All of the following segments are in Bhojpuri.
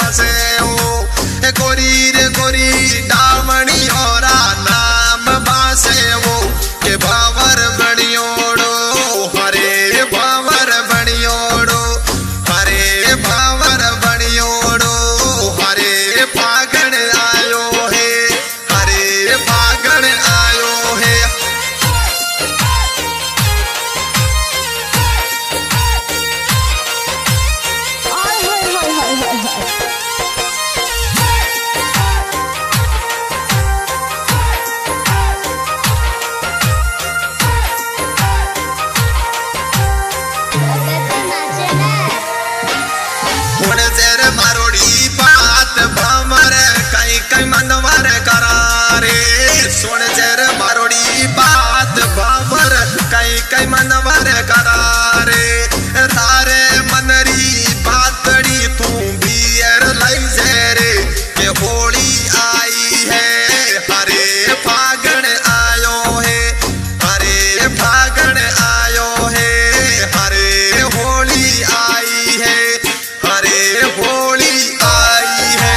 नाचे हो गोरी रे गोरी डामणी औरा नाम बासे वो के भावर बनियोड़ो हरे भावर बनियोड़ो हरे भावर बनियोड़ो हरे फागण आयो है हरे फागण आयो है मारोड़ी बात भमर कई कई मनवर करारे सुन जर मारोड़ी बात भमर कई कई मनवर करारे तारे मनरी बातड़ी तू बियर लाई जेरे के होली आई है हरे फागण आयो है हरे फागण आयो है हरे होली आई है हरे होली आई है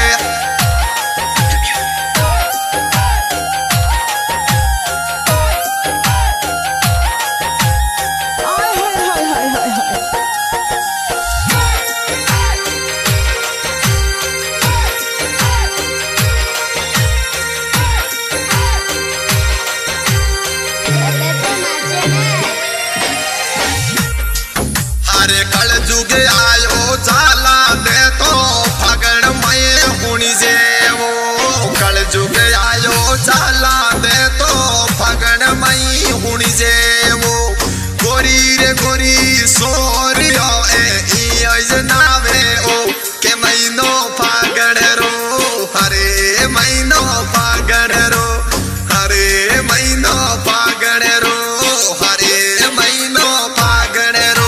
हरे कल जुग आयो जाला दे तो फागण मय हुणी जे वो कल जुग आयो जाला दे तो फागण मय हुणी जे वो गोरी रे गोरी सोरियो ए नावे ओ के महीनो फागण रो हरे महीनो फागण रो हरे महीनो फागण रो हरे महीनो फागण रो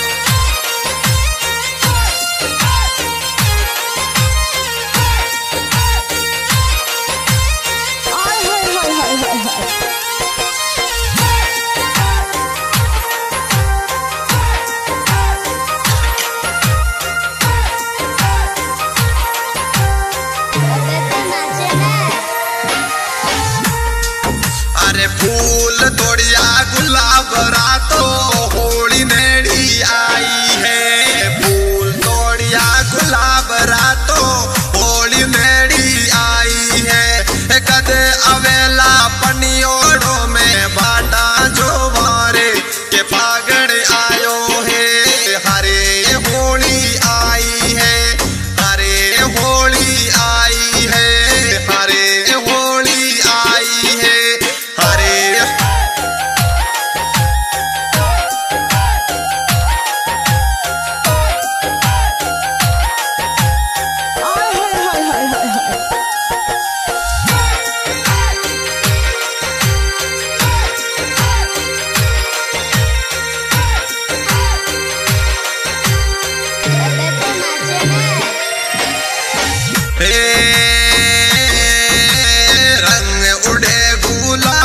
अरे फूल तोड़िया गुलाब रातो होली नेड़ी आई है फूल तोड़िया गुलाब रातो होली नेड़ी आई है कदे अवेला पनियोड़ो में बाटा जो मारे के फागण आयो है हरे होली आई है हरे होली आई है हरे होली आई है हरे रंग उड़े गुलाब